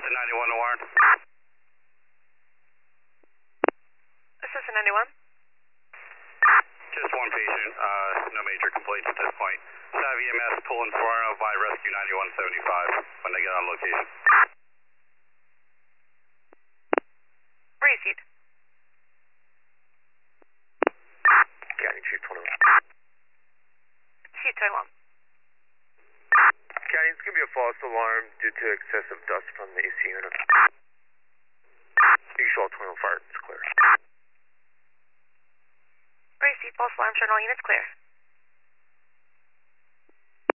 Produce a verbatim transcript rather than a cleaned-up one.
ninety-one to Warren. Assistant ninety-one. Just one patient, uh, no major complaints at this point. Sav E M S pulling Ferraro by Rescue ninety-one seventy-five when they get on location. Where is it? County Chief twenty-one. Chief twenty-one. County, it's going to be a false alarm due to excessive dust from the A C unit. You show all twenty-one fire, it's clear. Where is it? False alarm, turn all units clear.